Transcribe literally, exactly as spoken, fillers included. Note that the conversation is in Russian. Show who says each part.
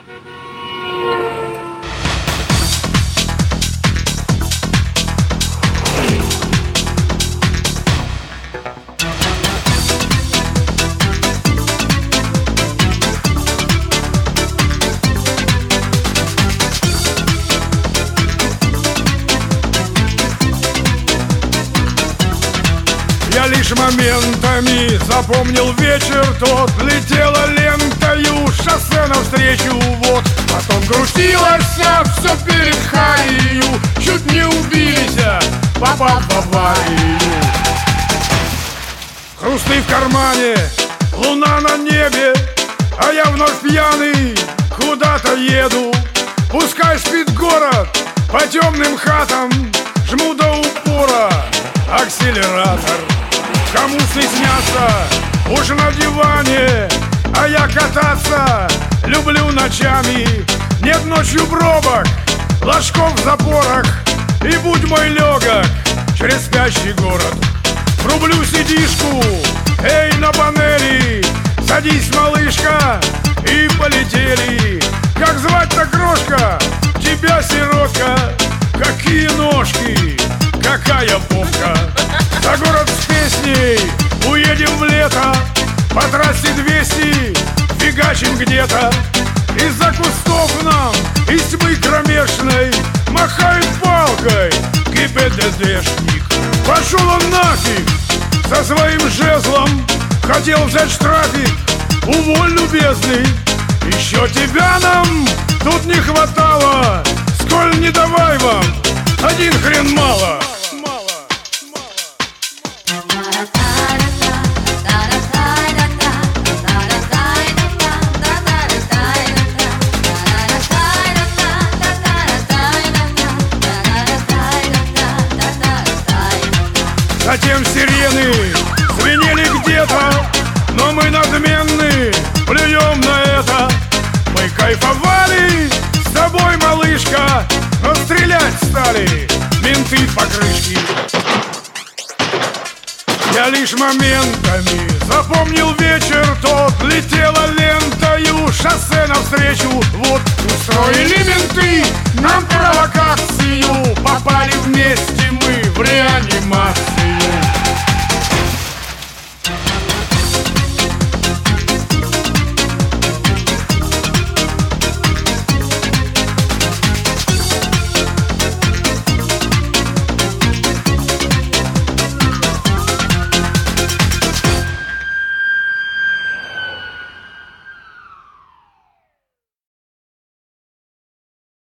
Speaker 1: Я лишь моментами запомнил вечер тот. Летела лентою шоссе навстречу, вот. Потом крутилось все перед Харью. Чуть не убились, попав в аварию. Хрусты в кармане, луна на небе, а я вновь пьяный куда-то еду. Пускай спит город по темным хатам, жму до упора акселератор. Кому снится уж на диване, а я кататься люблю ночами. Нет ночью пробок, ложков в запорах, и будь мой легок через спящий город. Врублю сидишку, эй, на панели, садись, малышка, и полетели. Как звать-то, крошка, тебя, сиротка? Какие ножки, какая попка. За город с песней уедем в лето, по трассе двести фигачим где-то. Из-за кустов нам, из тьмы кромешной, махает палкой ГИБДДшник. Пошел он нафиг со своим жезлом, хотел взять штрафик, уволь, любезный. Еще тебя нам тут не хватало, сколь не давай вам, один хрен мало. Затем сирены звенели где-то, но мы надменны, плюем на это. Мы кайфовали с тобой, малышка, но стрелять стали менты по крышке. Я лишь моментами запомнил вечер тот. Летела лето